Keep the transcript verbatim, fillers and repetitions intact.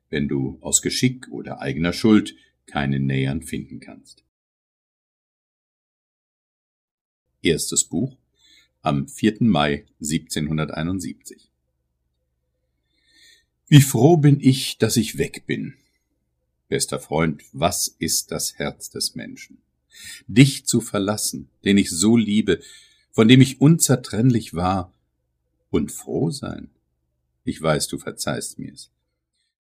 wenn du aus Geschick oder eigener Schuld keinen Nähern finden kannst. Erstes Buch am vierten Mai siebzehnhunderteinundsiebzig. Wie froh bin ich, dass ich weg bin. Bester Freund, was ist das Herz des Menschen? Dich zu verlassen, den ich so liebe, von dem ich unzertrennlich war, und froh sein. Ich weiß, du verzeihst mir's.